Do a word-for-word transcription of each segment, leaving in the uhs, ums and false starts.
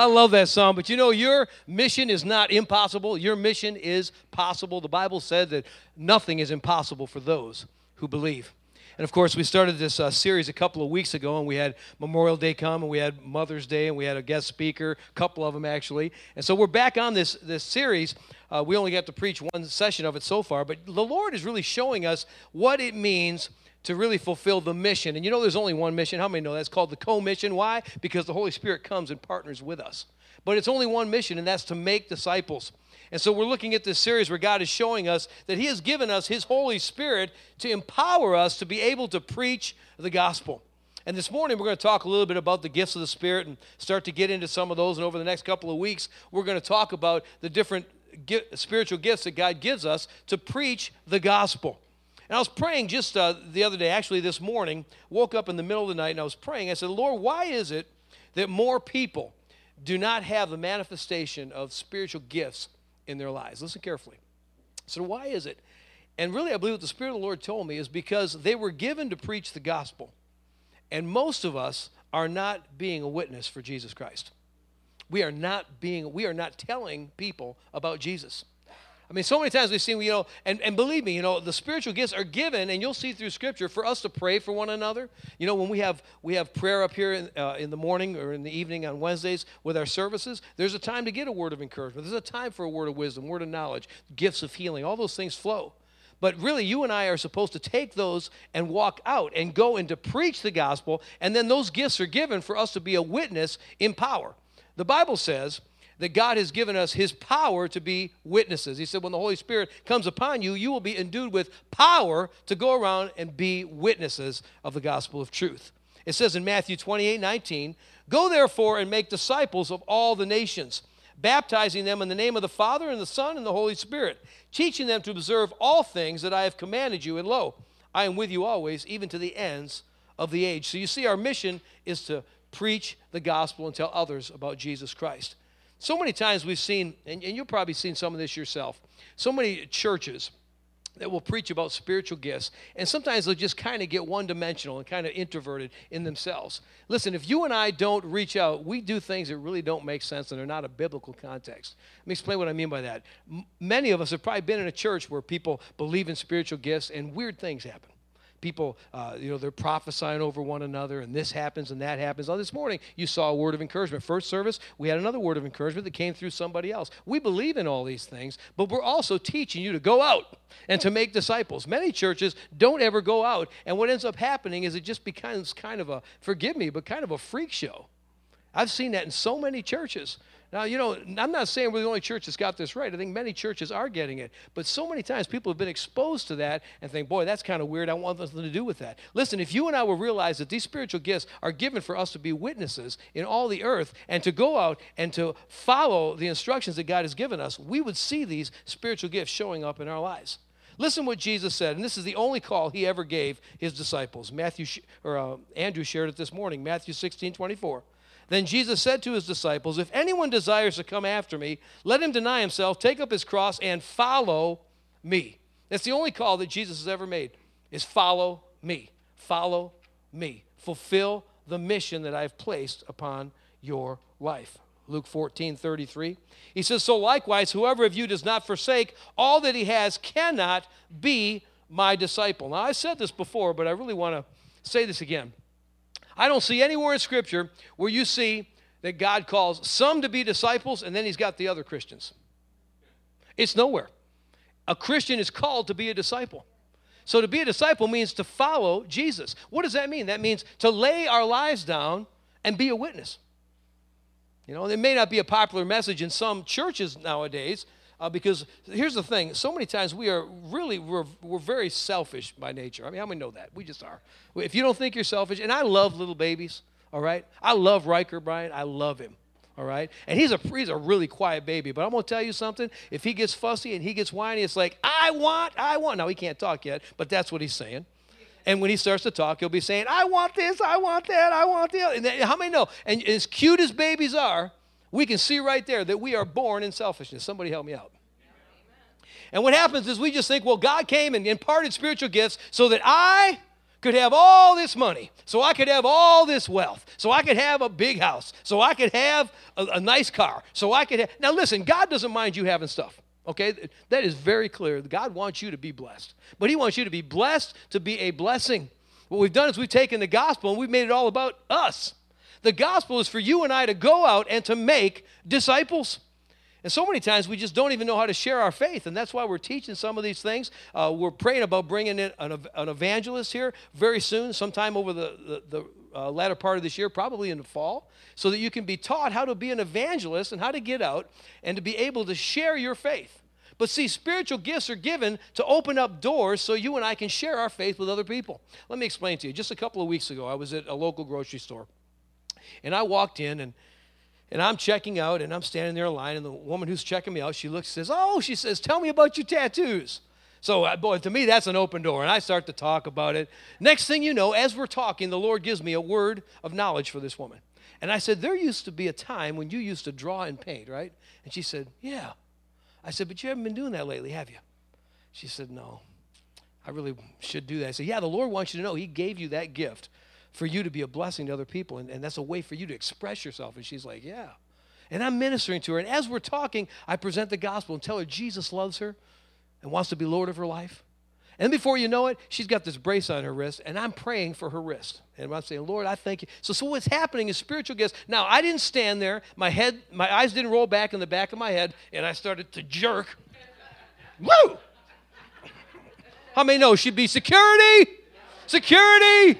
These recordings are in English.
I love that song. But you know, your mission is not impossible. Your mission is possible. The Bible said that nothing is impossible for those who believe. And, of course, we started this uh, series a couple of weeks ago, and we had Memorial Day come, and we had Mother's Day, and we had a guest speaker, a couple of them, actually. And so we're back on this, this series. Uh, we only got to preach one session of it so far, but the Lord is really showing us what it means to really fulfill the mission. And you know there's only one mission. How many know that's called the co-mission? Why? Because the Holy Spirit comes and partners with us. But it's only one mission, and that's to make disciples. And so we're looking at this series where God is showing us that he has given us his Holy Spirit to empower us to be able to preach the gospel. And this morning we're going to talk a little bit about the gifts of the Spirit and start to get into some of those. And over the next couple of weeks, we're going to talk about the different spiritual gifts that God gives us to preach the gospel. And I was praying just uh, the other day, actually this morning, woke up in the middle of the night and I was praying. I said, Lord, why is it that more people do not have the manifestation of spiritual gifts in their lives? Listen carefully. So why is it? And really I believe what the Spirit of the Lord told me is because they were given to preach the gospel. And most of us are not being a witness for Jesus Christ. We are not being, we are not telling people about Jesus. I mean, so many times we've seen, you know, and, and believe me, you know, the spiritual gifts are given, and you'll see through Scripture, for us to pray for one another. You know, when we have we have prayer up here in, uh, in the morning or in the evening on Wednesdays with our services, there's a time to get a word of encouragement. There's a time for a word of wisdom, word of knowledge, gifts of healing. All those things flow. But really, you and I are supposed to take those and walk out and go and to preach the gospel, and then those gifts are given for us to be a witness in power. The Bible says that God has given us his power to be witnesses. He said when the Holy Spirit comes upon you, you will be endued with power to go around and be witnesses of the gospel of truth. It says in Matthew twenty-eight nineteen, go therefore and make disciples of all the nations, baptizing them in the name of the Father and the Son and the Holy Spirit, teaching them to observe all things that I have commanded you. And lo, I am with you always, even to the ends of the age. So you see, our mission is to preach the gospel and tell others about Jesus Christ. So many times we've seen, and, and you've probably seen some of this yourself, so many churches that will preach about spiritual gifts, and sometimes they'll just kind of get one-dimensional and kind of introverted in themselves. Listen, if you and I don't reach out, we do things that really don't make sense and are not a biblical context. Let me explain what I mean by that. M- many of us have probably been in a church where people believe in spiritual gifts and weird things happen. People, uh, you know, they're prophesying over one another, and this happens and that happens. Oh, this morning, you saw a word of encouragement. First service, we had another word of encouragement that came through somebody else. We believe in all these things, but we're also teaching you to go out and to make disciples. Many churches don't ever go out, and what ends up happening is it just becomes kind of a, forgive me, but kind of a freak show. I've seen that in so many churches. Now, you know, I'm not saying we're the only church that's got this right. I think many churches are getting it. But so many times people have been exposed to that and think, boy, that's kind of weird. I want nothing to do with that. Listen, if you and I will realize that these spiritual gifts are given for us to be witnesses in all the earth and to go out and to follow the instructions that God has given us, we would see these spiritual gifts showing up in our lives. Listen what Jesus said, and this is the only call he ever gave his disciples. Matthew or uh, Andrew shared it this morning, Matthew sixteen twenty-four. Then Jesus said to his disciples, if anyone desires to come after me, let him deny himself, take up his cross, and follow me. That's the only call that Jesus has ever made, is follow me. Follow me. Fulfill the mission that I've placed upon your life. Luke fourteen thirty-three. He says, so likewise, whoever of you does not forsake all that he has cannot be my disciple. Now, I said this before, but I really want to say this again. I don't see anywhere in Scripture where you see that God calls some to be disciples and then he's got the other Christians. It's nowhere. A Christian is called to be a disciple. So to be a disciple means to follow Jesus. What does that mean? That means to lay our lives down and be a witness. You know, it may not be a popular message in some churches nowadays, Uh, because here's the thing, so many times we are really, we're, we're very selfish by nature. I mean, how many know that? We just are. If you don't think you're selfish, and I love little babies, all right? I love Riker, Brian. I love him, all right? And he's a, he's a really quiet baby, but I'm going to tell you something. If he gets fussy and he gets whiny, it's like, I want, I want. Now, he can't talk yet, but that's what he's saying. And when he starts to talk, he'll be saying, I want this, I want that, I want the other. And then, how many know? And as cute as babies are, we can see right there that we are born in selfishness. Somebody help me out. And what happens is we just think, well, God came and imparted spiritual gifts so that I could have all this money, so I could have all this wealth, so I could have a big house, so I could have a, a nice car, so I could have... Now listen, God doesn't mind you having stuff, okay? That is very clear. God wants you to be blessed, but he wants you to be blessed to be a blessing. What we've done is we've taken the gospel and we've made it all about us. The gospel is for you and I to go out and to make disciples. And so many times we just don't even know how to share our faith, and that's why we're teaching some of these things. Uh, we're praying about bringing in an, an evangelist here very soon, sometime over the, the, the uh, latter part of this year, probably in the fall, so that you can be taught how to be an evangelist and how to get out and to be able to share your faith. But see, spiritual gifts are given to open up doors so you and I can share our faith with other people. Let me explain to you. Just a couple of weeks ago, I was at a local grocery store, and I walked in, and And I'm checking out, and I'm standing there in line, and the woman who's checking me out, she looks and says, oh, she says, tell me about your tattoos. So, uh, boy, to me, that's an open door, and I start to talk about it. Next thing you know, as we're talking, the Lord gives me a word of knowledge for this woman. And I said, there used to be a time when you used to draw and paint, right? And she said, yeah. I said, but you haven't been doing that lately, have you? She said, no, I really should do that. I said, yeah, the Lord wants you to know he gave you that gift for you to be a blessing to other people, and, and that's a way for you to express yourself. And she's like, yeah. And I'm ministering to her, and as we're talking, I present the gospel and tell her Jesus loves her and wants to be Lord of her life. And before you know it, she's got this brace on her wrist, and I'm praying for her wrist. And I'm saying, Lord, I thank you. So, so what's happening is spiritual gifts. Now, I didn't stand there. My head, my eyes didn't roll back in the back of my head, and I started to jerk. Woo! How many know she'd be security? Security!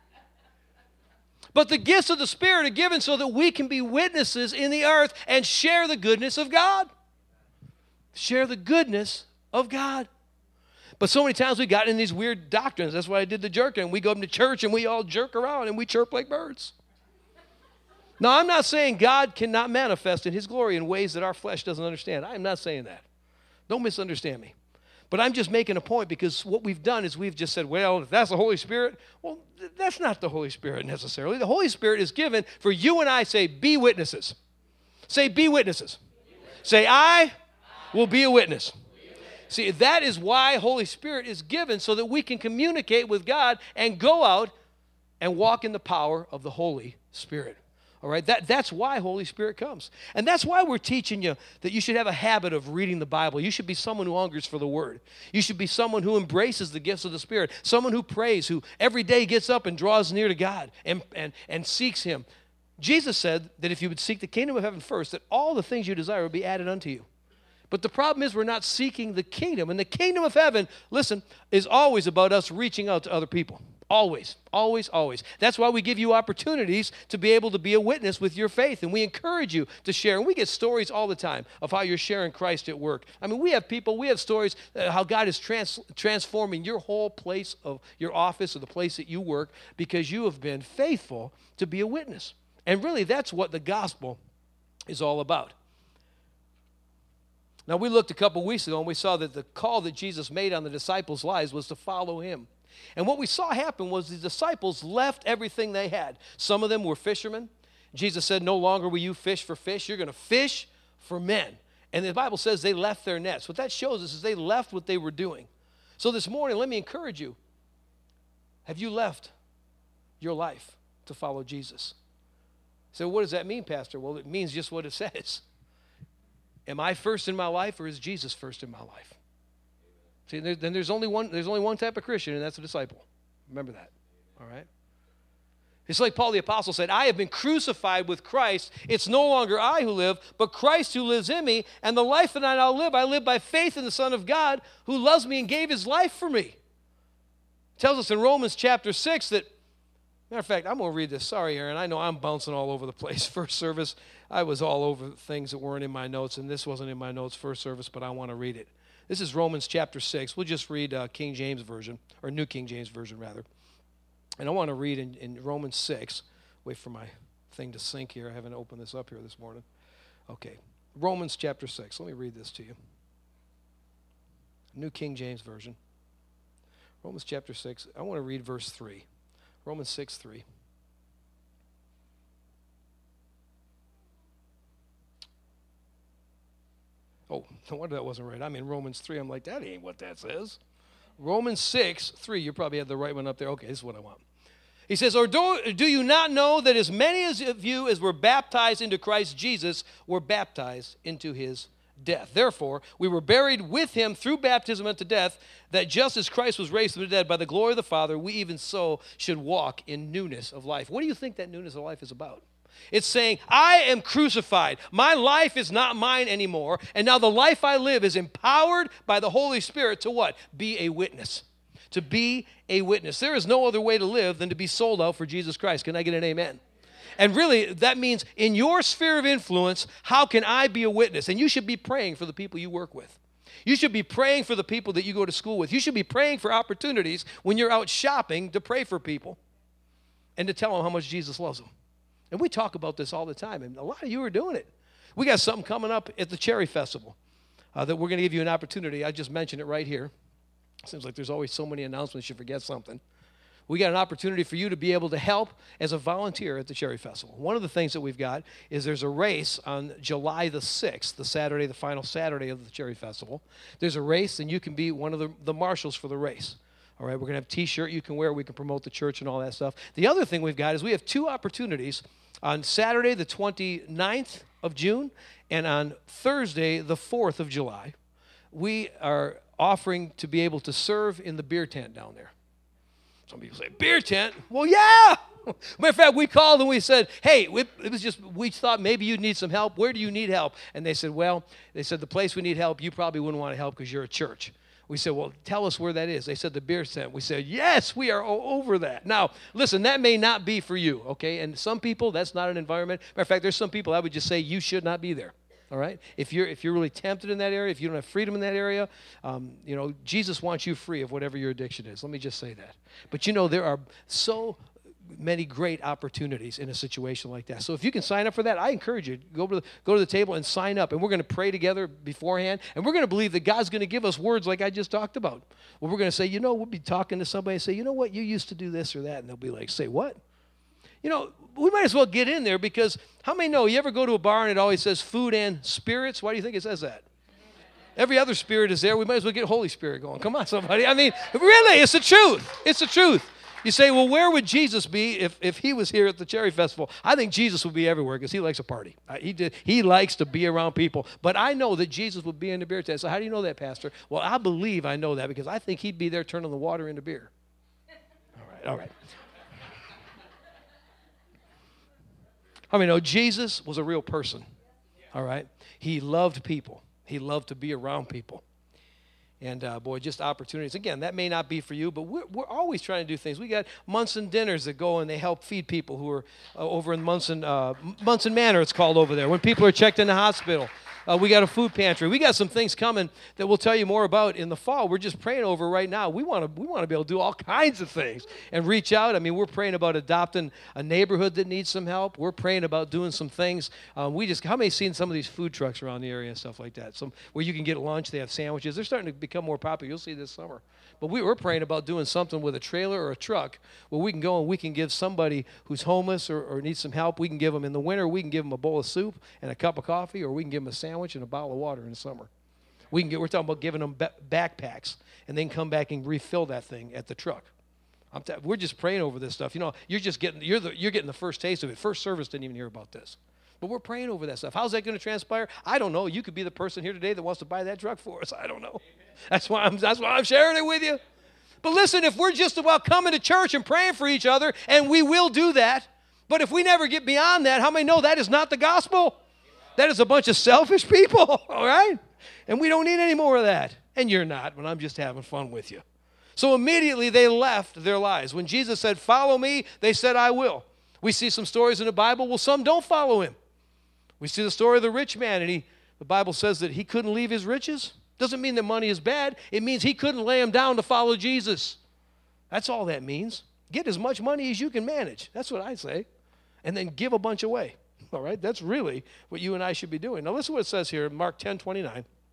But the gifts of the Spirit are given so that we can be witnesses in the earth and share the goodness of God. Share the goodness of God. But so many times we've gotten in these weird doctrines. That's why I did the jerking. We go up to church and we all jerk around and we chirp like birds. Now, I'm not saying God cannot manifest in his glory in ways that our flesh doesn't understand. I am not saying that. Don't misunderstand me. But I'm just making a point because what we've done is we've just said, well, if that's the Holy Spirit, well, th- that's not the Holy Spirit necessarily. The Holy Spirit is given for you and I, say, be witnesses. Say, be witnesses. Be witnesses. Say, I, I will be a witness. Be a witness. See, that is why Holy Spirit is given, so that we can communicate with God and go out and walk in the power of the Holy Spirit. All right, that, that's why Holy Spirit comes. And that's why we're teaching you that you should have a habit of reading the Bible. You should be someone who hungers for the Word. You should be someone who embraces the gifts of the Spirit, someone who prays, who every day gets up and draws near to God and, and, and seeks him. Jesus said that if you would seek the kingdom of heaven first, that all the things you desire would be added unto you. But the problem is we're not seeking the kingdom. And the kingdom of heaven, listen, is always about us reaching out to other people. Always, always, always. That's why we give you opportunities to be able to be a witness with your faith, and we encourage you to share. And we get stories all the time of how you're sharing Christ at work. I mean, we have people, we have stories uh, how God is trans- transforming your whole place of your office or the place that you work because you have been faithful to be a witness. And really, that's what the gospel is all about. Now, we looked a couple weeks ago, and we saw that the call that Jesus made on the disciples' lives was to follow him. And what we saw happen was the disciples left everything they had. Some of them were fishermen. Jesus said, no longer will you fish for fish. You're going to fish for men. And the Bible says they left their nets. What that shows us is they left what they were doing. So this morning, let me encourage you. Have you left your life to follow Jesus? So what does that mean, Pastor? Well, it means just what it says. Am I first in my life, or is Jesus first in my life? See, there, then there's only one. There's only one type of Christian, and that's a disciple. Remember that. All right. It's like Paul the Apostle said, I have been crucified with Christ. It's no longer I who live, but Christ who lives in me. And the life that I now live, I live by faith in the Son of God who loves me and gave his life for me. It tells us in Romans chapter six that, matter of fact, I'm going to read this. Sorry, Aaron. I know I'm bouncing all over the place. First service, I was all over things that weren't in my notes, and this wasn't in my notes first service, but I want to read it. This is Romans chapter six. We'll just read uh, King James Version, or New King James Version, rather. And I want to read in, in Romans six. Wait for my thing to sync here. I haven't opened this up here this morning. Okay, Romans chapter six. Let me read this to you. New King James Version. Romans chapter six. I want to read verse three. Romans six, three. Oh, no wonder that wasn't right. I'm in Romans three. I'm like, that ain't what that says. Romans six, three. You probably have the right one up there. Okay, this is what I want. He says, or do, do you not know that as many of you as were baptized into Christ Jesus were baptized into his death? Therefore, we were buried with him through baptism unto death, that just as Christ was raised from the dead by the glory of the Father, we even so should walk in newness of life. What do you think that newness of life is about? It's saying, I am crucified. My life is not mine anymore. And now the life I live is empowered by the Holy Spirit to what? Be a witness. To be a witness. There is no other way to live than to be sold out for Jesus Christ. Can I get an amen? And really, that means in your sphere of influence, how can I be a witness? And you should be praying for the people you work with. You should be praying for the people that you go to school with. You should be praying for opportunities when you're out shopping to pray for people and to tell them how much Jesus loves them. And we talk about this all the time, and a lot of you are doing it. We got something coming up at the Cherry Festival uh, that we're going to give you an opportunity. I just mentioned it right here. Seems like there's always so many announcements you forget something. We got an opportunity for you to be able to help as a volunteer at the Cherry Festival. One of the things that we've got is there's a race on July the sixth, the Saturday, the final Saturday of the Cherry Festival. There's a race, and you can be one of the, the marshals for the race. All right, we're going to have a T-shirt you can wear. We can promote the church and all that stuff. The other thing we've got is we have two opportunities on Saturday, the twenty-ninth of June, and on Thursday, the fourth of July. We are offering to be able to serve in the beer tent down there. Some people say, beer tent? Well, yeah. Matter of fact, we called and we said, hey, it was just, we thought maybe you'd need some help. Where do you need help? And they said, well, they said, the place we need help, you probably wouldn't want to help because you're a church. We said, well, tell us where that is. They said, the beer tent. We said, yes, we are over that. Now, listen, that may not be for you, okay? And some people, that's not an environment. Matter of fact, there's some people I would just say you should not be there. All right? If you're if you're really tempted in that area, if you don't have freedom in that area, um, you know, Jesus wants you free of whatever your addiction is. Let me just say that. But you know, there are so many great opportunities in a situation like that. So if you can sign up for that, I encourage you, go to the, go to the table and sign up. And we're going to pray together beforehand. And we're going to believe that God's going to give us words like I just talked about. Well, we're going to say, you know, we'll be talking to somebody and say, you know what, you used to do this or that. And they'll be like, say what? You know, we might as well get in there because how many know you ever go to a bar and it always says food and spirits? Why do you think it says that? Every other spirit is there. We might as well get Holy Spirit going. Come on, somebody. I mean, really, it's the truth. It's the truth. You say, well, where would Jesus be if, if he was here at the Cherry Festival? I think Jesus would be everywhere because he likes a party. Uh, he, did, he likes to be around people. But I know that Jesus would be in the beer tent. So how do you know that, Pastor? Well, I believe I know that because I think he'd be there turning the water into beer. All right, all right. How many know Jesus was a real person? All right? He loved people. He loved to be around people. And, uh, boy, just opportunities. Again, that may not be for you, but we're, we're always trying to do things. We got Munson dinners that go and they help feed people who are uh, over in Munson, uh, Munson Manor, it's called over there, when people are checked in the hospital. Uh, we got a food pantry. We got some things coming that we'll tell you more about in the fall. We're just praying over right now. We want to we want to be able to do all kinds of things and reach out. I mean, we're praying about adopting a neighborhood that needs some help. We're praying about doing some things. Um, we just how many seen some of these food trucks around the area and stuff like that? Some where you can get lunch. They have sandwiches. They're starting to become more popular. You'll see this summer. But we were praying about doing something with a trailer or a truck where we can go and we can give somebody who's homeless or, or needs some help. We can give them in the winter. We can give them a bowl of soup and a cup of coffee, or we can give them a sandwich and a bottle of water in the summer. We can get. We're talking about giving them ba- backpacks and then come back and refill that thing at the truck. I'm t- we're just praying over this stuff. You know, you're just getting you're the, you're getting the first taste of it. First service didn't even hear about this. But we're praying over that stuff. How's that going to transpire? I don't know. You could be the person here today that wants to buy that truck for us. I don't know. That's why I'm that's why I'm sharing it with you. But listen, if we're just about coming to church and praying for each other, and we will do that, but if we never get beyond that, how many know that is not the gospel? That is a bunch of selfish people, all right? And we don't need any more of that. And you're not, but I'm just having fun with you. So immediately they left their lives. When Jesus said, follow me, they said, I will. We see some stories in the Bible. Well, some don't follow him. We see the story of the rich man, and he, the Bible says that he couldn't leave his riches. Doesn't mean that money is bad. It means he couldn't lay them down to follow Jesus. That's all that means. Get as much money as you can manage. That's what I say. And then give a bunch away. All right? That's really what you and I should be doing. Now listen to what it says here in Mark ten twenty-nine.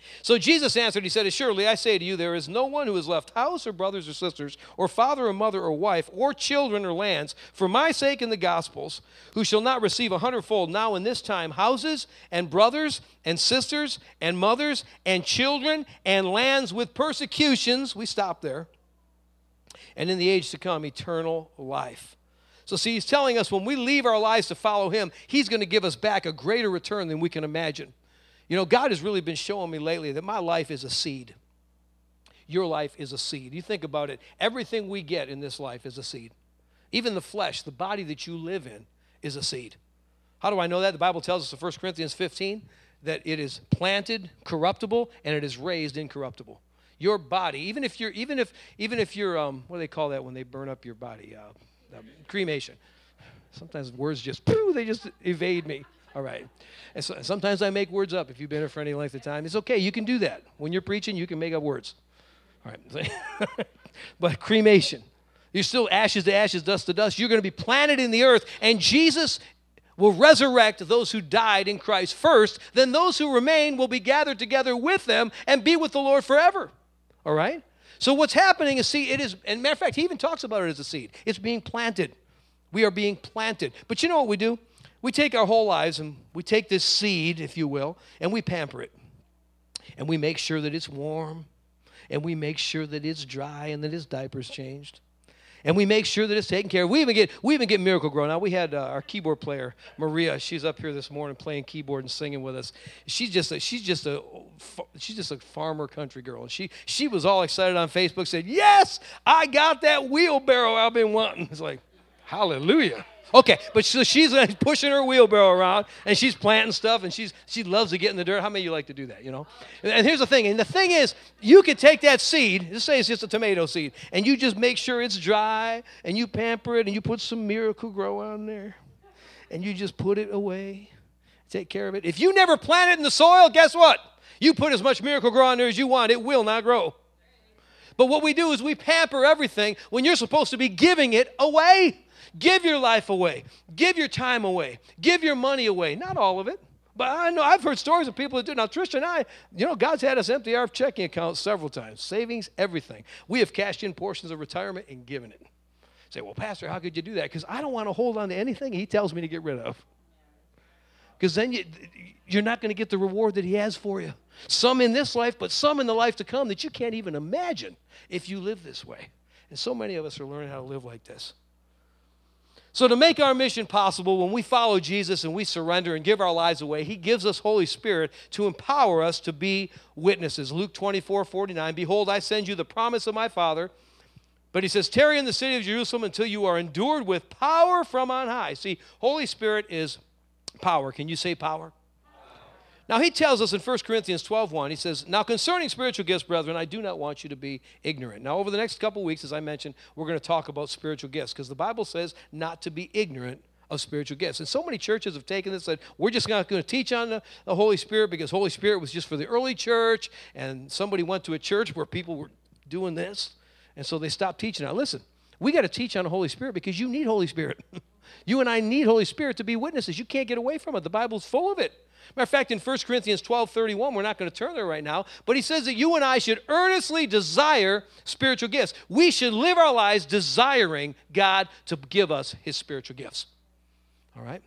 So Jesus answered, he said, "Assuredly, I say to you, there is no one who has left house or brothers or sisters or father or mother or wife or children or lands for my sake in the Gospels, who shall not receive a hundredfold now in this time houses and brothers and sisters and mothers and children and lands with persecutions." We stop there. "And in the age to come, eternal life." So see, he's telling us when we leave our lives to follow him, he's going to give us back a greater return than we can imagine. You know, God has really been showing me lately that my life is a seed. Your life is a seed. You think about it. Everything we get in this life is a seed. Even the flesh, the body that you live in, is a seed. How do I know that? The Bible tells us in First Corinthians fifteen that it is planted corruptible and it is raised incorruptible. Your body, even if you're, even if, even if you're, um, what do they call that when they burn up your body? Uh, uh, cremation. Sometimes words just, pooh, they just evade me. All right. And so, sometimes I make words up. If you've been here for any length of time, it's okay. You can do that. When you're preaching, you can make up words. All right. But cremation. You're still ashes to ashes, dust to dust. You're going to be planted in the earth, and Jesus will resurrect those who died in Christ first. Then those who remain will be gathered together with them and be with the Lord forever. All right? So what's happening is, see, it is, and matter of fact, he even talks about it as a seed. It's being planted. We are being planted. But you know what we do? We take our whole lives and we take this seed, if you will, and we pamper it. And we make sure that it's warm. And we make sure that it's dry and that its diaper's changed. And we make sure that it's taken care of. We even get we even get Miracle-Gro. Now, we had uh, our keyboard player, Maria. She's up here this morning playing keyboard and singing with us. She's just a, she's just a she's just a farmer country girl. And she she was all excited on Facebook, said, "Yes, I got that wheelbarrow I've been wanting." It's like, hallelujah. Okay, but so she's pushing her wheelbarrow around, and she's planting stuff, and she's she loves to get in the dirt. How many of you like to do that, you know? And here's the thing, and the thing is, you could take that seed, let's say it's just a tomato seed, and you just make sure it's dry, and you pamper it, and you put some Miracle-Gro on there, and you just put it away, take care of it. If you never plant it in the soil, guess what? You put as much Miracle-Gro on there as you want, it will not grow. But what we do is we pamper everything when you're supposed to be giving it away. Give your life away. Give your time away. Give your money away. Not all of it. But I know I've heard stories of people that do. Now, Trish and I, you know, God's had us empty our checking account several times. Savings, everything. We have cashed in portions of retirement and given it. Say, well, Pastor, how could you do that? Because I don't want to hold on to anything he tells me to get rid of. Because then you, you're not going to get the reward that he has for you. Some in this life, but some in the life to come that you can't even imagine if you live this way. And so many of us are learning how to live like this. So to make our mission possible, when we follow Jesus and we surrender and give our lives away, he gives us Holy Spirit to empower us to be witnesses. Luke twenty-four forty-nine, "Behold, I send you the promise of my Father." But he says, "Tarry in the city of Jerusalem until you are endued with power from on high." See, Holy Spirit is power. Can you say power? Now, he tells us in First Corinthians twelve one, he says, "Now concerning spiritual gifts, brethren, I do not want you to be ignorant." Now, over the next couple weeks, as I mentioned, we're going to talk about spiritual gifts because the Bible says not to be ignorant of spiritual gifts. And so many churches have taken this and said, we're just not going to teach on the, the Holy Spirit because Holy Spirit was just for the early church, and somebody went to a church where people were doing this, and so they stopped teaching. Now, listen, we got to teach on the Holy Spirit because you need Holy Spirit. You and I need Holy Spirit to be witnesses. You can't get away from it. The Bible's full of it. Matter of fact, in First Corinthians twelve thirty-one, we're not going to turn there right now, but he says that you and I should earnestly desire spiritual gifts. We should live our lives desiring God to give us his spiritual gifts. All right?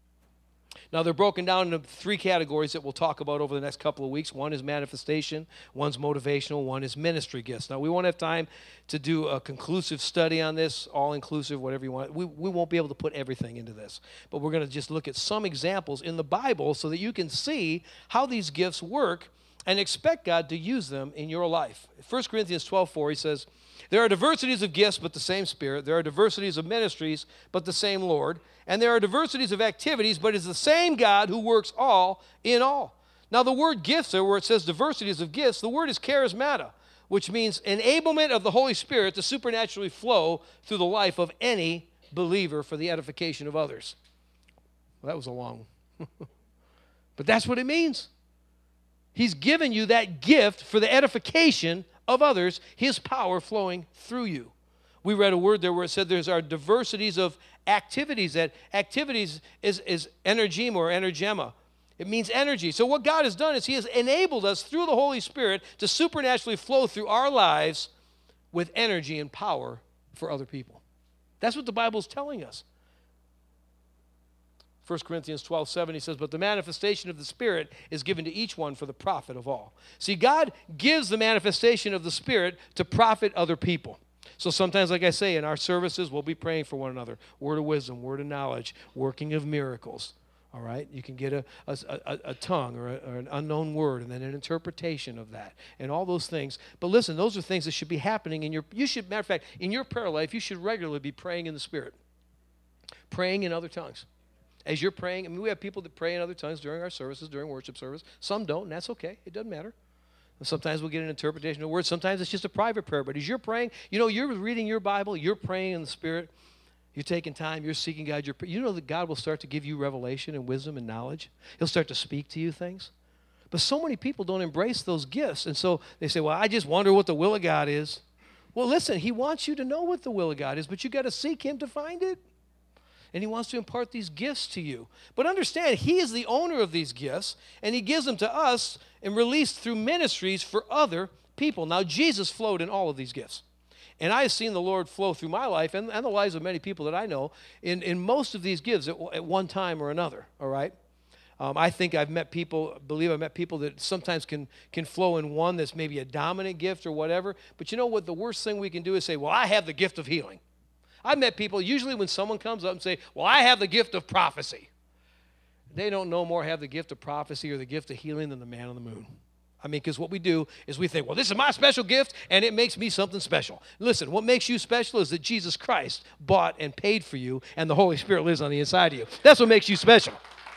Now, they're broken down into three categories that we'll talk about over the next couple of weeks. One is manifestation, one's motivational, one is ministry gifts. Now, we won't have time to do a conclusive study on this, all-inclusive, whatever you want. We, we won't be able to put everything into this. But we're going to just look at some examples in the Bible so that you can see how these gifts work and expect God to use them in your life. First Corinthians twelve four, he says, "There are diversities of gifts, but the same Spirit. There are diversities of ministries, but the same Lord. And there are diversities of activities, but it's the same God who works all in all." Now, the word gifts there, where it says diversities of gifts, the word is charismata, which means enablement of the Holy Spirit to supernaturally flow through the life of any believer for the edification of others. Well, that was a long one. But that's what it means. He's given you that gift for the edification of others, his power flowing through you. We read a word there where it said there's our diversities of activities. That activities is, is energema or energema. It means energy. So what God has done is he has enabled us through the Holy Spirit to supernaturally flow through our lives with energy and power for other people. That's what the Bible is telling us. First Corinthians twelve seven, he says, but the manifestation of the Spirit is given to each one for the profit of all. See, God gives the manifestation of the Spirit to profit other people. So sometimes, like I say, in our services, we'll be praying for one another. Word of wisdom, word of knowledge, working of miracles. All right? You can get a, a, a, a tongue or, a, or an unknown word and then an interpretation of that and all those things. But listen, those are things that should be happening in your, you should, matter of fact, in your prayer life, you should regularly be praying in the Spirit. Praying in other tongues. As you're praying, I mean, we have people that pray in other tongues during our services, during worship service. Some don't, and that's okay. It doesn't matter. And sometimes we'll get an interpretation of words. Sometimes it's just a private prayer. But as you're praying, you know, you're reading your Bible, you're praying in the Spirit. You're taking time, you're seeking God. You're, you know that God will start to give you revelation and wisdom and knowledge. He'll start to speak to you things. But so many people don't embrace those gifts. And so they say, well, I just wonder what the will of God is. Well, listen, he wants you to know what the will of God is, but you got to seek him to find it. And he wants to impart these gifts to you. But understand, he is the owner of these gifts, and he gives them to us and released through ministries for other people. Now, Jesus flowed in all of these gifts. And I have seen the Lord flow through my life and, and the lives of many people that I know in, in most of these gifts at, at one time or another, all right? Um, I think I've met people, believe I've met people that sometimes can, can flow in one that's maybe a dominant gift or whatever. But you know what? The worst thing we can do is say, well, I have the gift of healing. I've met people, usually when someone comes up and say, well, I have the gift of prophecy. They don't no more have the gift of prophecy or the gift of healing than the man on the moon. I mean, because what we do is we think, well, this is my special gift, and it makes me something special. Listen, what makes you special is that Jesus Christ bought and paid for you, and the Holy Spirit lives on the inside of you. That's what makes you special.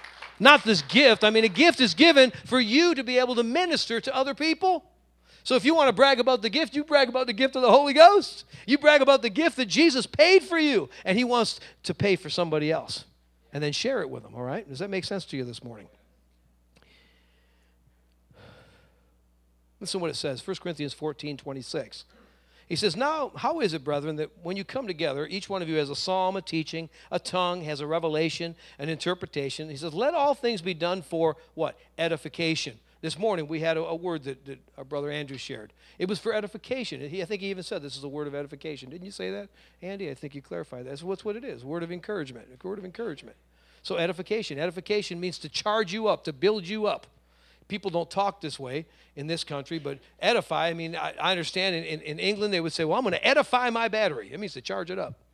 Not this gift. I mean, a gift is given for you to be able to minister to other people. So if you want to brag about the gift, you brag about the gift of the Holy Ghost. You brag about the gift that Jesus paid for you, and he wants to pay for somebody else, and then share it with them, all right? Does that make sense to you this morning? Listen to what it says, First Corinthians fourteen twenty-six. He says, now, how is it, brethren, that when you come together, each one of you has a psalm, a teaching, a tongue, has a revelation, an interpretation. He says, let all things be done for what? Edification. This morning we had a, a word that, that our brother Andrew shared. It was for edification. He, I think he even said this is a word of edification. Didn't you say that, Andy? I think you clarified that. That's what's what it is, a word of encouragement, a word of encouragement. So edification. Edification means to charge you up, to build you up. People don't talk this way in this country, but edify, I mean, I, I understand in, in, in England they would say, well, I'm going to edify my battery. It means to charge it up.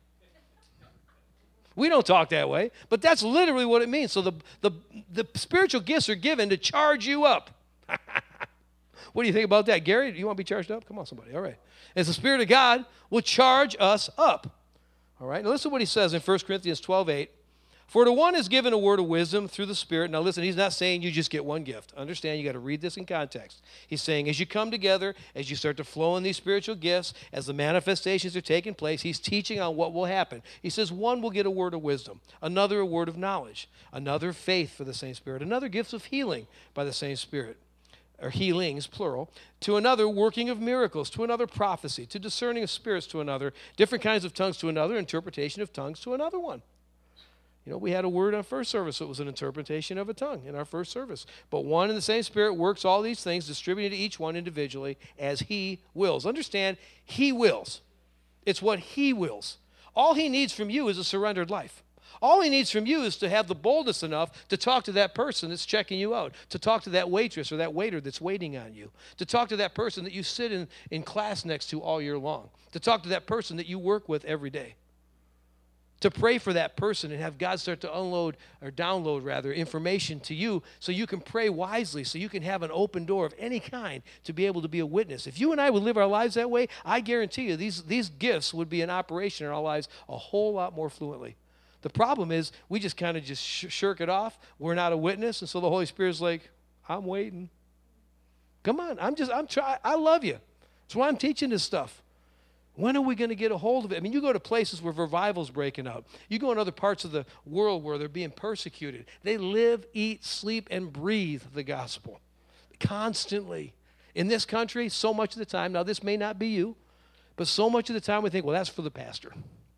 We don't talk that way, but that's literally what it means. So the, the, the spiritual gifts are given to charge you up. What do you think about that? Gary, do you want to be charged up? Come on, somebody. All right. As the Spirit of God will charge us up. All right. Now listen to what he says in First Corinthians twelve eight. For to one is given a word of wisdom through the Spirit. Now listen, he's not saying you just get one gift. Understand, you got to read this in context. He's saying as you come together, as you start to flow in these spiritual gifts, as the manifestations are taking place, he's teaching on what will happen. He says one will get a word of wisdom, another a word of knowledge, another faith for the same Spirit, another gifts of healing by the same Spirit, or healings, plural, to another working of miracles, to another prophecy, to discerning of spirits to another, different kinds of tongues to another, interpretation of tongues to another one. You know, we had a word on first service. It was an interpretation of a tongue in our first service. But one and the same Spirit works all these things, distributing to each one individually as he wills. Understand, he wills. It's what he wills. All he needs from you is a surrendered life. All he needs from you is to have the boldness enough to talk to that person that's checking you out, to talk to that waitress or that waiter that's waiting on you, to talk to that person that you sit in, in class next to all year long, to talk to that person that you work with every day. To pray for that person and have God start to unload or download, rather, information to you so you can pray wisely, so you can have an open door of any kind to be able to be a witness. If you and I would live our lives that way, I guarantee you these, these gifts would be in operation in our lives a whole lot more fluently. The problem is we just kind of just sh- shirk it off. We're not a witness, and so the Holy Spirit's like, I'm waiting. Come on, I'm just, I'm trying. I love you. That's why I'm teaching this stuff. When are we going to get a hold of it? I mean, you go to places where revival's breaking out. You go in other parts of the world where they're being persecuted. They live, eat, sleep, and breathe the gospel constantly. In this country, so much of the time, now this may not be you, but so much of the time we think, well, that's for the pastor.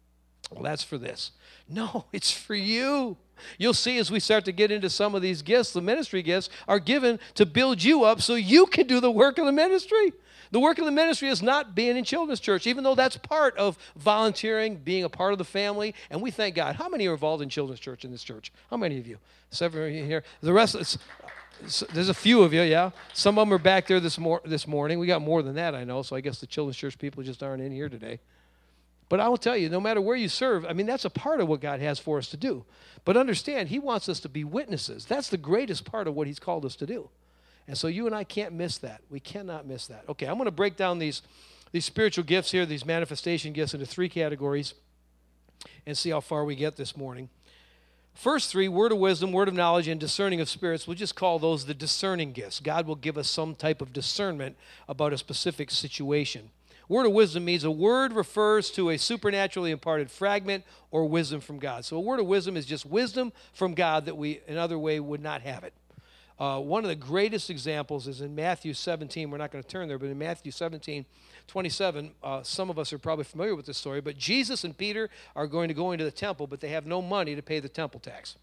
Well, that's for this. No, it's for you. You'll see as we start to get into some of these gifts, the ministry gifts are given to build you up so you can do the work of the ministry. The work of the ministry is not being in children's church, even though that's part of volunteering, being a part of the family. And we thank God. How many are involved in children's church in this church? How many of you? Seven here. The rest, it's, it's, there's a few of you, yeah. Some of them are back there this, mor- this morning. We got more than that, I know, so I guess the children's church people just aren't in here today. But I will tell you, no matter where you serve, I mean, that's a part of what God has for us to do. But understand, he wants us to be witnesses. That's the greatest part of what he's called us to do. And so you and I can't miss that. We cannot miss that. Okay, I'm going to break down these, these spiritual gifts here, these manifestation gifts into three categories and see how far we get this morning. First three, word of wisdom, word of knowledge, and discerning of spirits, we'll just call those the discerning gifts. God will give us some type of discernment about a specific situation. Word of wisdom means a word refers to a supernaturally imparted fragment or wisdom from God. So a word of wisdom is just wisdom from God that we, in other way, would not have it. Uh, one of the greatest examples is in Matthew seventeen. We're not going to turn there, but in Matthew seventeen, twenty-seven, uh, some of us are probably familiar with this story, but Jesus and Peter are going to go into the temple, but they have no money to pay the temple tax.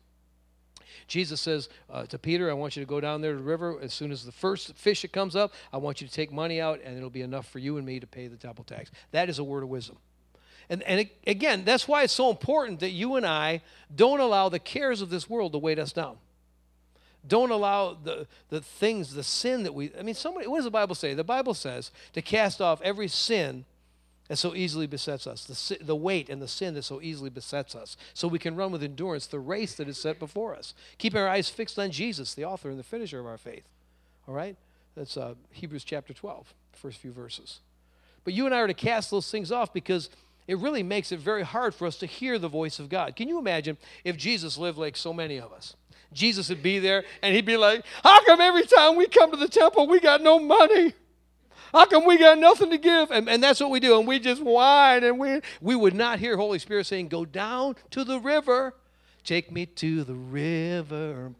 Jesus says uh, to Peter, I want you to go down there to the river. As soon as the first fish that comes up, I want you to take money out, and it'll be enough for you and me to pay the temple tax. That is a word of wisdom. And, and it, again, that's why it's so important that you and I don't allow the cares of this world to weight us down. Don't allow the, the things, the sin that we, I mean, somebody, what does the Bible say? The Bible says to cast off every sin that so easily besets us, the, the weight and the sin that so easily besets us, so we can run with endurance the race that is set before us. Keeping our eyes fixed on Jesus, the author and the finisher of our faith. All right? That's uh, Hebrews chapter twelve, first few verses. But you and I are to cast those things off because it really makes it very hard for us to hear the voice of God. Can you imagine if Jesus lived like so many of us? Jesus would be there, and he'd be like, how come every time we come to the temple, we got no money? How come we got nothing to give? And, and that's what we do, and we just whine, and we, we would not hear Holy Spirit saying, go down to the river. Take me to the river.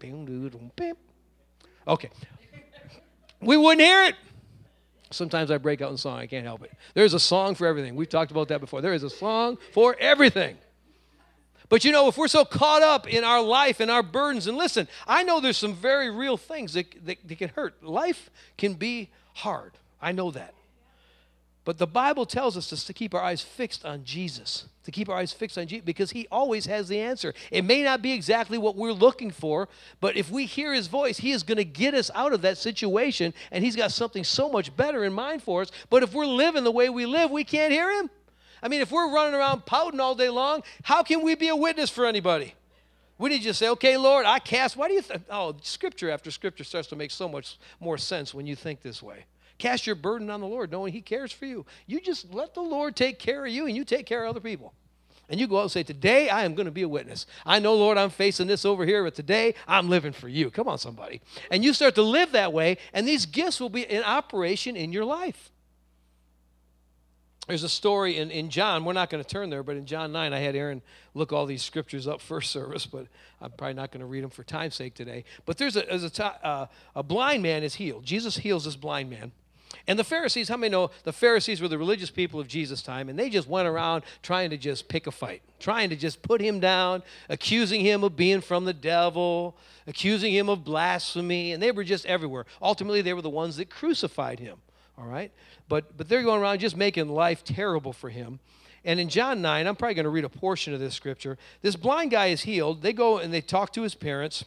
Okay. We wouldn't hear it. Sometimes I break out in song. I can't help it. There's a song for everything. We've talked about that before. There is a song for everything. But, you know, if we're so caught up in our life and our burdens, and listen, I know there's some very real things that, that, that can hurt. Life can be hard. I know that. But the Bible tells us to keep our eyes fixed on Jesus, to keep our eyes fixed on Jesus, because he always has the answer. It may not be exactly what we're looking for, but if we hear his voice, he is going to get us out of that situation, and he's got something so much better in mind for us. But if we're living the way we live, we can't hear him. I mean, if we're running around pouting all day long, how can we be a witness for anybody? We need to just say, okay, Lord, I cast. Why do you think? Oh, scripture after scripture starts to make so much more sense when you think this way. Cast your burden on the Lord, knowing he cares for you. You just let the Lord take care of you, and you take care of other people. And you go out and say, today I am going to be a witness. I know, Lord, I'm facing this over here, but today I'm living for you. Come on, somebody. And you start to live that way, and these gifts will be in operation in your life. There's a story in, in John. We're not going to turn there, but in John nine, I had Aaron look all these scriptures up first service, but I'm probably not going to read them for time's sake today. But there's a, there's a, uh, a blind man is healed. Jesus heals this blind man. And the Pharisees, how many know the Pharisees were the religious people of Jesus' time, and they just went around trying to just pick a fight, trying to just put him down, accusing him of being from the devil, accusing him of blasphemy, and they were just everywhere. Ultimately, they were the ones that crucified him. All right? But but they're going around just making life terrible for him. And in John nine, I'm probably going to read a portion of this scripture. This blind guy is healed. They go and they talk to his parents.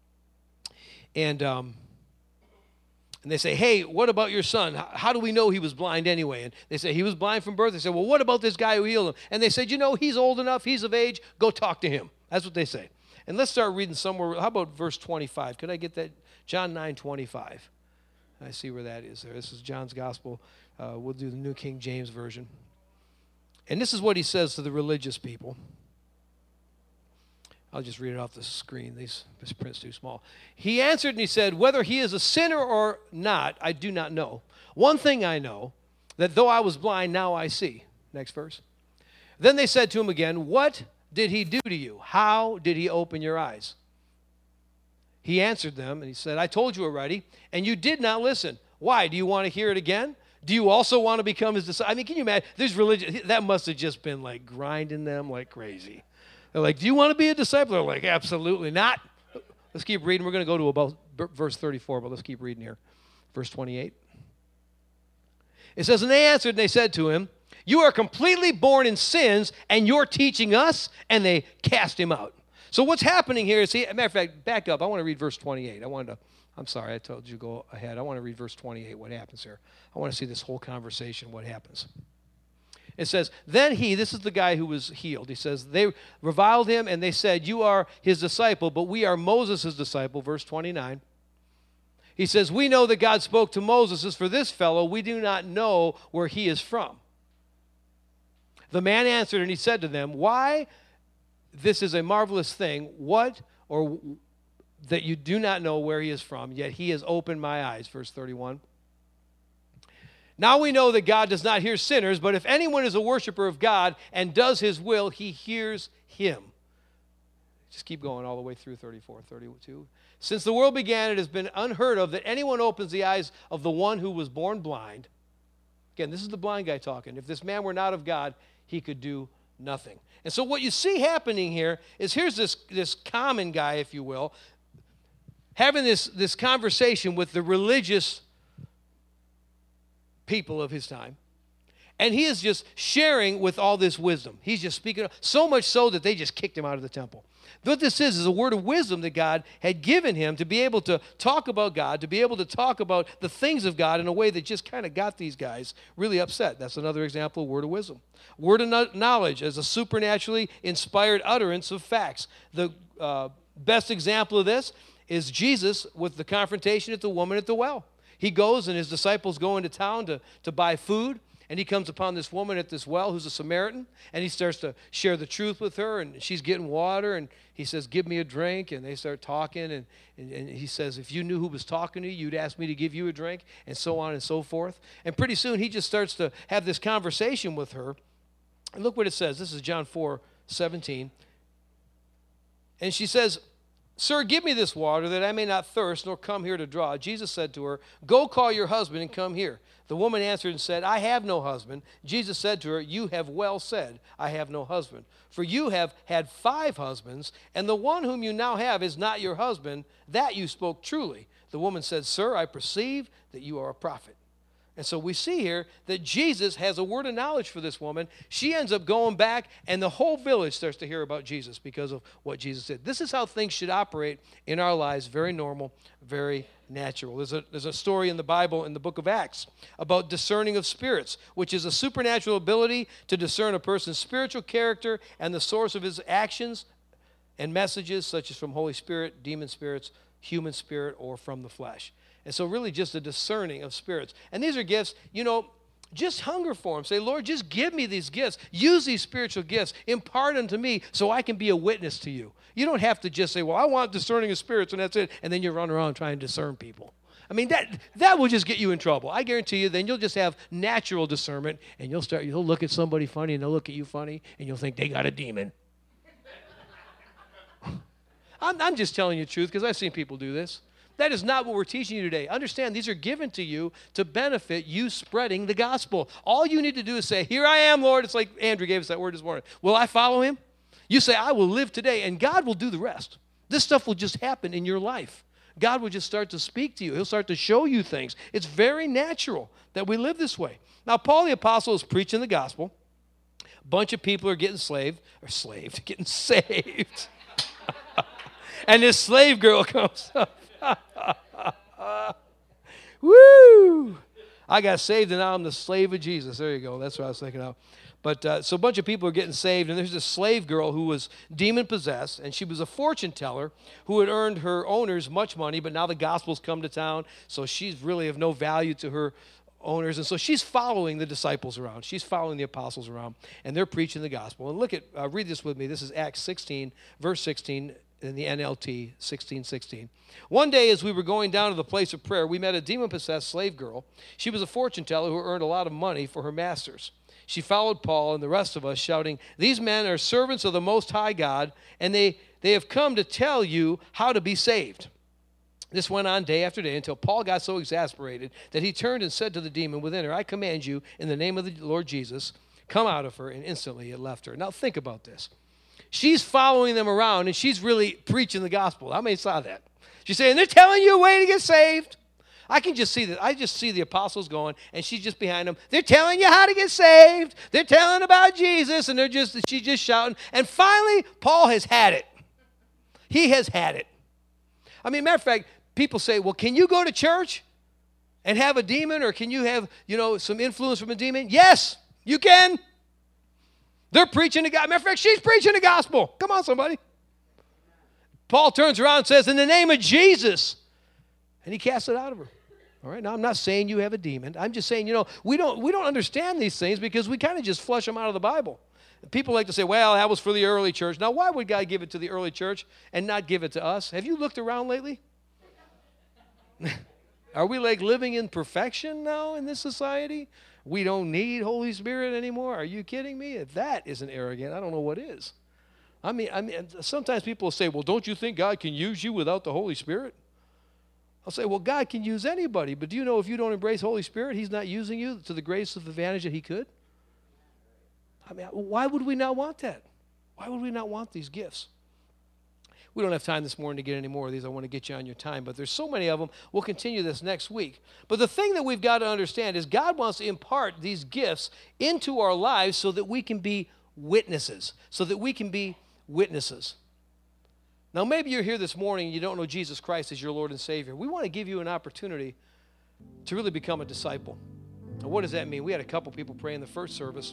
And um, and they say, hey, what about your son? How, how do we know he was blind anyway? And they say, he was blind from birth. They say, well, what about this guy who healed him? And they said, you know, he's old enough. He's of age. Go talk to him. That's what they say. And let's start reading somewhere. How about verse twenty-five? Could I get that? John nine twenty-five. I see where that is there. This is John's Gospel. Uh, we'll do the New King James Version. And this is what he says to the religious people. I'll just read it off the screen. These, this print's too small. He answered and he said, whether he is a sinner or not, I do not know. One thing I know, that though I was blind, now I see. Next verse. Then they said to him again, what did he do to you? How did he open your eyes? He answered them, and he said, I told you already, and you did not listen. Why? Do you want to hear it again? Do you also want to become his disciple? I mean, can you imagine? There's religion. That must have just been like grinding them like crazy. They're like, do you want to be a disciple? They're like, absolutely not. Let's keep reading. We're going to go to about verse thirty-four, but let's keep reading here. Verse twenty-eight. It says, and they answered and they said to him, you are completely born in sins, and you're teaching us, and they cast him out. So what's happening here is, see, as a matter of fact, back up. I want to read verse twenty-eight. I wanted to, I'm sorry, I told you to go ahead. I want to read verse twenty-eight, what happens here. I want to see this whole conversation, what happens. It says, then he, this is the guy who was healed. He says, they reviled him, and they said, you are his disciple, but we are Moses' disciple, verse twenty-nine. He says, we know that God spoke to Moses. As for this fellow, we do not know where he is from. The man answered, and he said to them, why this is a marvelous thing, what, or that you do not know where he is from, yet he has opened my eyes, verse thirty-one. Now we know that God does not hear sinners, but if anyone is a worshiper of God and does his will, he hears him. Just keep going all the way through thirty-four, thirty-two. Since the world began, it has been unheard of that anyone opens the eyes of the one who was born blind. Again, this is the blind guy talking. If this man were not of God, he could do nothing. And so what you see happening here is here's this, this common guy, if you will, having this, this conversation with the religious people of his time. And he is just sharing with all this wisdom. He's just speaking, so much so that they just kicked him out of the temple. What this is is a word of wisdom that God had given him to be able to talk about God, to be able to talk about the things of God in a way that just kind of got these guys really upset. That's another example of word of wisdom. Word of knowledge as a supernaturally inspired utterance of facts. The uh, best example of this is Jesus with the confrontation at the woman at the well. He goes and his disciples go into town to, to buy food. And he comes upon this woman at this well who's a Samaritan, and he starts to share the truth with her, and she's getting water, and he says, give me a drink, and they start talking, and, and, and he says, if you knew who was talking to you, you'd ask me to give you a drink, and so on and so forth. And pretty soon he just starts to have this conversation with her. And look what it says. This is John four seventeen. And she says, sir, give me this water that I may not thirst nor come here to draw. Jesus said to her, go call your husband and come here. The woman answered and said, I have no husband. Jesus said to her, you have well said, I have no husband. For you have had five husbands, and the one whom you now have is not your husband. That you spoke truly. The woman said, sir, I perceive that you are a prophet. And so we see here that Jesus has a word of knowledge for this woman. She ends up going back, and the whole village starts to hear about Jesus because of what Jesus did. This is how things should operate in our lives. Very normal, very natural. There's a, there's a story in the Bible, in the book of Acts, about discerning of spirits, which is a supernatural ability to discern a person's spiritual character and the source of his actions and messages, such as from Holy Spirit, demon spirits, human spirit, or from the flesh. And so really just a discerning of spirits. And these are gifts, you know, just hunger for them. Say, Lord, just give me these gifts. Use these spiritual gifts. Impart them to me so I can be a witness to you. You don't have to just say, well, I want discerning of spirits, and that's it. And then you run around trying to discern people. I mean, that that will just get you in trouble. I guarantee you, then you'll just have natural discernment, and you'll start, you'll look at somebody funny, and they'll look at you funny, and you'll think they got a demon. I'm, I'm just telling you the truth because I've seen people do this. That is not what we're teaching you today. Understand, these are given to you to benefit you spreading the gospel. All you need to do is say, here I am, Lord. It's like Andrew gave us that word this morning. Will I follow him? You say, I will live today, and God will do the rest. This stuff will just happen in your life. God will just start to speak to you. He'll start to show you things. It's very natural that we live this way. Now, Paul the Apostle is preaching the gospel. A bunch of people are getting slaved, or slaved, getting saved. And this slave girl comes up. Woo! I got saved, and now I'm the slave of Jesus. There you go. That's what I was thinking of. But uh, so a bunch of people are getting saved, and there's this slave girl who was demon-possessed, and she was a fortune teller who had earned her owners much money, but now the gospel's come to town, so she's really of no value to her owners. And so she's following the disciples around. She's following the apostles around, and they're preaching the gospel. And look at, uh, read this with me. This is Acts sixteen, verse sixteen. In the N L T, sixteen sixteen. One day as we were going down to the place of prayer, we met a demon-possessed slave girl. She was a fortune teller who earned a lot of money for her masters. She followed Paul and the rest of us, shouting, these men are servants of the Most High God, and they, they have come to tell you how to be saved. This went on day after day until Paul got so exasperated that he turned and said to the demon within her, I command you in the name of the Lord Jesus, come out of her, and instantly it left her. Now think about this. She's following them around, and she's really preaching the gospel. How many saw that? She's saying, they're telling you a way to get saved. I can just see that. I just see the apostles going, and she's just behind them. They're telling you how to get saved. They're telling about Jesus, and they're just she's just shouting. And finally, Paul has had it. He has had it. I mean, matter of fact, people say, well, can you go to church and have a demon, or can you have, you know, some influence from a demon? Yes, you can. They're preaching the gospel. Matter of fact, she's preaching the gospel. Come on, somebody. Paul turns around and says, in the name of Jesus, and he casts it out of her. All right, now I'm not saying you have a demon. I'm just saying, you know, we don't we don't understand these things because we kind of just flush them out of the Bible. People like to say, well, that was for the early church. Now, why would God give it to the early church and not give it to us? Have you looked around lately? Are we like living in perfection now in this society? We don't need Holy Spirit anymore? Are you kidding me? If that isn't arrogant, I don't know what is. I mean, I mean, sometimes people say, well, don't you think God can use you without the Holy Spirit? I'll say, well, God can use anybody, but do you know if you don't embrace Holy Spirit, he's not using you to the greatest of advantage that he could? I mean, why would we not want that? Why would we not want these gifts? We don't have time this morning to get any more of these. I want to get you on your time, but there's so many of them. We'll continue this next week. But the thing that we've got to understand is God wants to impart these gifts into our lives so that we can be witnesses, so that we can be witnesses. Now, maybe you're here this morning and you don't know Jesus Christ as your Lord and Savior. We want to give you an opportunity to really become a disciple. Now, what does that mean? We had a couple people pray in the first service.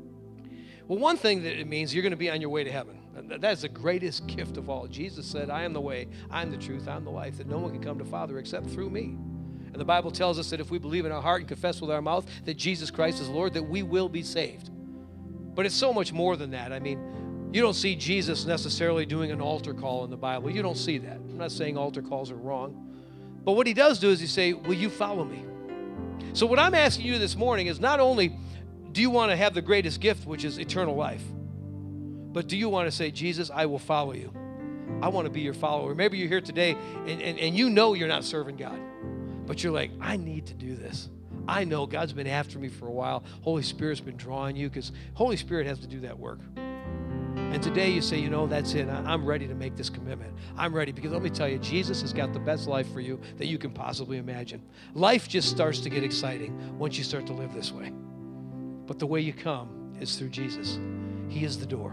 Well, one thing that it means, you're going to be on your way to heaven. That's the greatest gift of all. Jesus said, I am the way, I am the truth, I am the life, that no one can come to Father except through me. And the Bible tells us that if we believe in our heart and confess with our mouth that Jesus Christ is Lord, that we will be saved. But it's so much more than that. I mean, you don't see Jesus necessarily doing an altar call in the Bible. You don't see that. I'm not saying altar calls are wrong. But what he does do is he say, will you follow me? So what I'm asking you this morning is not only do you want to have the greatest gift, which is eternal life, but do you want to say, Jesus, I will follow you. I want to be your follower. Maybe you're here today and, and, and you know you're not serving God, but you're like, I need to do this. I know God's been after me for a while. Holy Spirit's been drawing you because Holy Spirit has to do that work. And today you say, you know, that's it. I'm ready to make this commitment. I'm ready because let me tell you, Jesus has got the best life for you that you can possibly imagine. Life just starts to get exciting once you start to live this way. But the way you come is through Jesus. He is the door.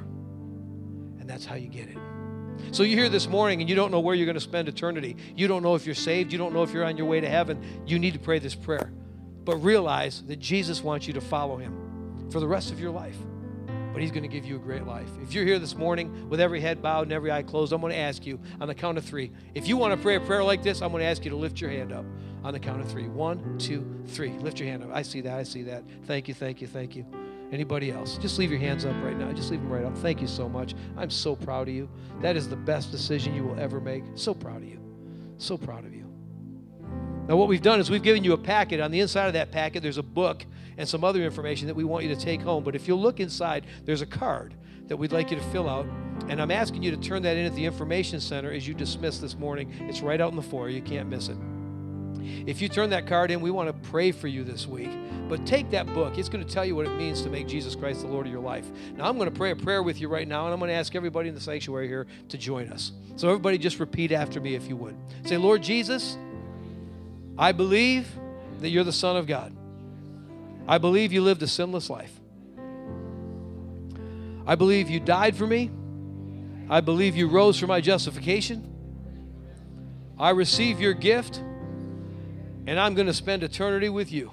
And that's how you get it. So you're here this morning and you don't know where you're going to spend eternity. You don't know if you're saved. You don't know if you're on your way to heaven. You need to pray this prayer. But realize that Jesus wants you to follow him for the rest of your life. But he's going to give you a great life. If you're here this morning with every head bowed and every eye closed, I'm going to ask you on the count of three. If you want to pray a prayer like this, I'm going to ask you to lift your hand up on the count of three. One, two, three. Lift your hand up. I see that. I see that. Thank you, thank you, thank you. Anybody else? Just leave your hands up right now. Just leave them right up. Thank you so much. I'm so proud of you. That is the best decision you will ever make. So proud of you. So proud of you. Now what we've done is we've given you a packet. On the inside of that packet, there's a book and some other information that we want you to take home. But if you'll look inside, there's a card that we'd like you to fill out. And I'm asking you to turn that in at the information center as you dismiss this morning. It's right out in the foyer. You can't miss it. If you turn that card in, we want to pray for you this week. But take that book. It's going to tell you what it means to make Jesus Christ the Lord of your life. Now, I'm going to pray a prayer with you right now, and I'm going to ask everybody in the sanctuary here to join us. So everybody just repeat after me if you would. Say, Lord Jesus, I believe that you're the Son of God. I believe you lived a sinless life. I believe you died for me. I believe you rose for my justification. I receive your gift, and I'm going to spend eternity with you.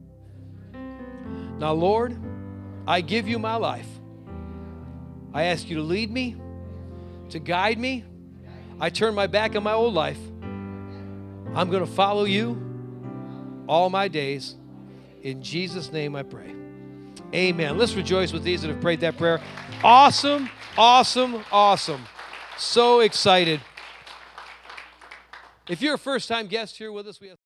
Now, Lord, I give you my life. I ask you to lead me, to guide me. I turn my back on my old life. I'm going to follow you all my days. In Jesus' name I pray. Amen. Let's rejoice with these that have prayed that prayer. Awesome, awesome, awesome. So excited. If you're a first-time guest here with us, we have